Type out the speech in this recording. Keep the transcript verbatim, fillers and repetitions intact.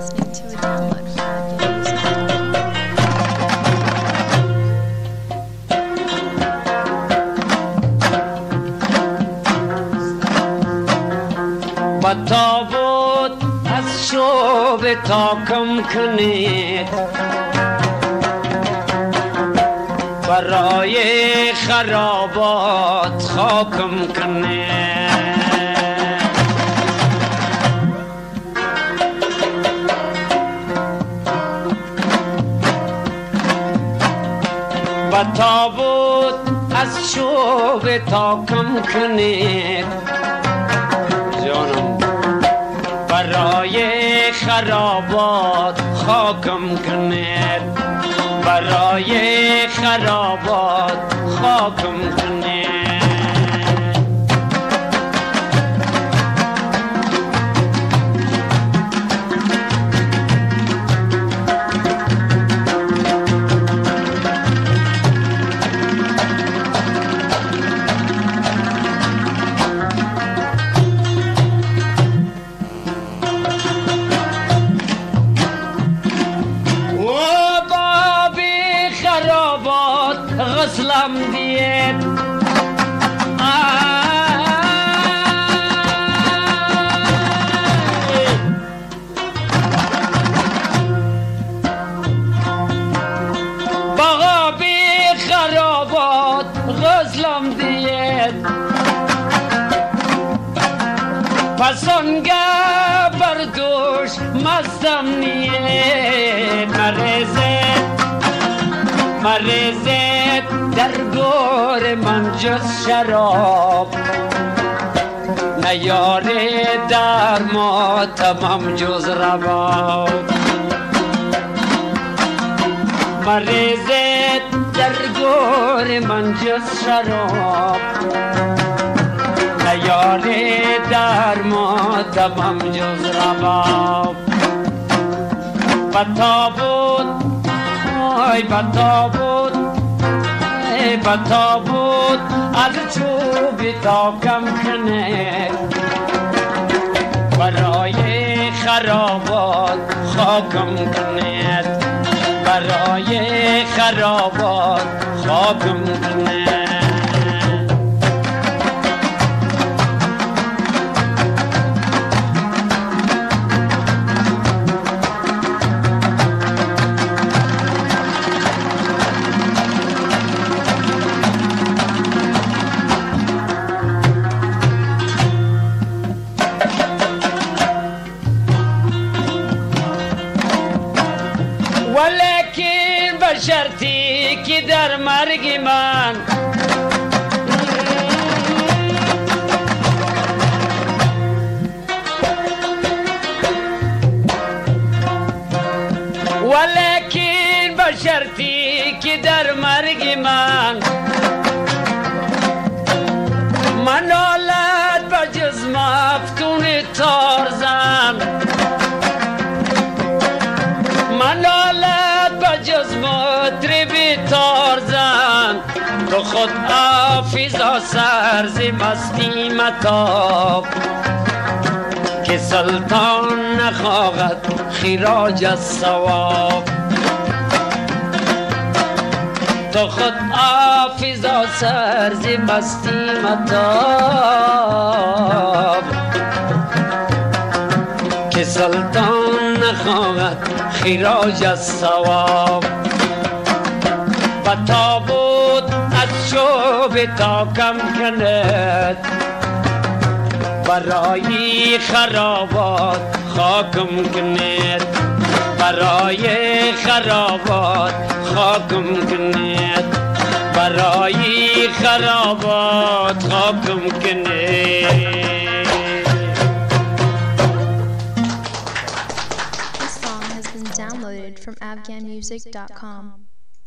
listening to a download from afghan music dot com. با تابوت از شوب تاکم کنید برای خرابات خاکم کنید با تابوت از شوب تاکم کنید جانم برای خرابات خاکم کنید برای خرابات خاکم کنید غسلم دید باغا بی خرابات غسلم دید پسانگه بردوش مستم نید مریزه مریزه در گور من جز شراب نیاره در ما تمام جز رباب مریزت در گور من جز شراب نیاره در ما تمام جز رباب بطابود ای بطابود بتا بود از چوبی تاکم کنه برای خرابات خاکم کنه برای خرابات خاکم کنه ولیکن به شرطی که در مرگ من ولیکن به شرطی که در مرگ من منالت به جسم افتون تارزم منالت به جسم تربی تارزم تو خود حافظا سرز مستی متاب که سلطان نخواهد خراج الثواب تو خود حافظا سرز مستی متاب که سلطان نخواهد خراج الثواب و تابوت از شوب تاکم کند برای خرابات خاکم کند برای خرابات خاکم کند برای خرابات خاکم کند. Downloaded from afghan music dot com.